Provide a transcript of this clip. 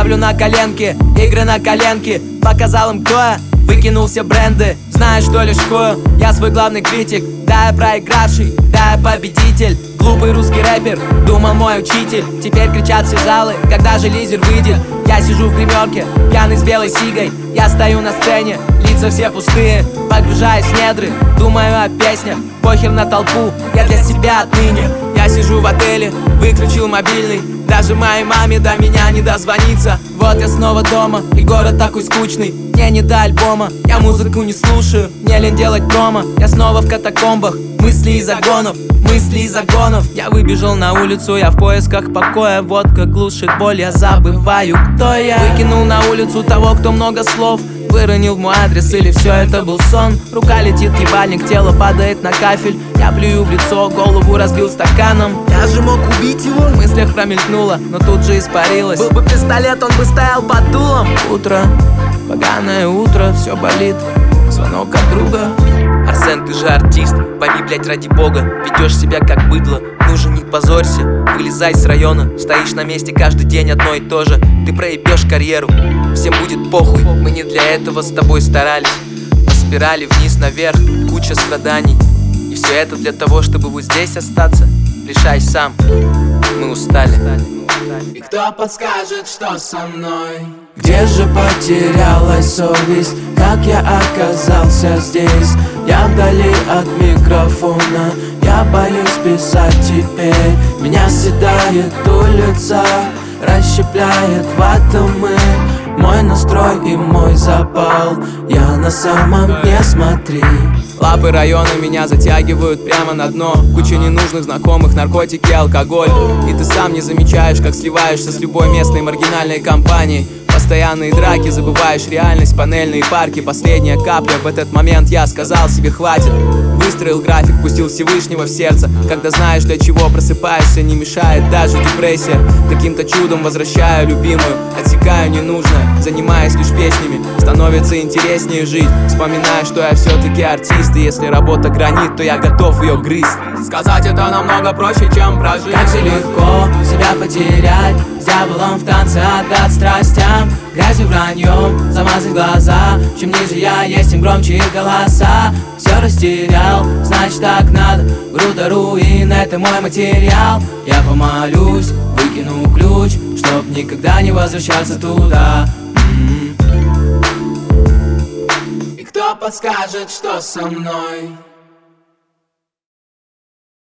ставлю на коленки, игры на коленки. Показал им, кто я, выкинул все бренды. Знаешь, что лишкую, я свой главный критик. Да, я проигравший, да, я победитель. Глупый русский рэпер, думал мой учитель. Теперь кричат все залы, когда же лизер выйдет. Я сижу в гримерке, пьяный с белой сигой. Я стою на сцене, лица все пустые. Погружаюсь в недры, думаю о песнях. Похер на толпу, я для себя отныне. Я сижу в отеле, выключил мобильный. Даже моей маме до меня не дозвониться. Вот я снова дома, и город такой скучный. Мне не до альбома, я музыку не слушаю. Мне лень делать промо, я снова в катакомбах. Мысли из загонов, мысли из загонов. Я выбежал на улицу, я в поисках покоя. Водка глушит боль, я забываю, кто я. Выкинул на улицу того, кто много слов выронил в мой адрес, или все это был сон. Рука летит в ебальник, тело падает на кафель. Я плюю в лицо, голову разбил стаканом. Я же мог убить его, в мыслях промелькнуло, но тут же испарилось. Был бы пистолет, он бы стоял под дулом. Утро, поганое утро, все болит. Звонок от друга. Арсен, ты же артист, пойми, блять, ради бога. Ведешь себя как быдло, ну же не позорься. Вылезай с района, стоишь на месте каждый день одно и то же. Ты проебешь карьеру, всем будет похуй. Мы не для этого с тобой старались. По спирали вниз наверх, куча страданий. И все это для того, чтобы вот здесь остаться. Решай сам, мы устали. И кто подскажет, что со мной? Где же потерялась совесть? Как я оказался здесь? Я вдали от микрофона. Я боюсь писать теперь. Меня съедает улица, расщепляет в атомы мой настрой и мой запал. Я на самом дне, смотри. Лапы района меня затягивают прямо на дно. Куча ненужных знакомых, наркотики, алкоголь. И ты сам не замечаешь, как сливаешься с любой местной маргинальной компанией. Постоянные драки, забываешь реальность, панельные парки. Последняя капля, в этот момент я сказал себе хватит. Выстроил график, пустил Всевышнего в сердце. Когда знаешь, для чего просыпаешься, не мешает даже депрессия. Каким-то чудом возвращаю любимую, отсекаю ненужное, занимаясь лишь песнями. Становится интереснее жить, вспоминая, что я все-таки артист. И если работа гранит, то я готов ее грызть. Сказать это намного проще, чем прожить. Как же легко себя потерять, с дьяволом в танце отдать страстям. Грязью, враньем замазать глаза. Чем ниже я есть, тем громче их голоса. Все растерял, значит так надо. Груда руин, это мой материал. Я помолюсь, выкину ключ, чтоб никогда не возвращаться туда. И кто подскажет, что со мной?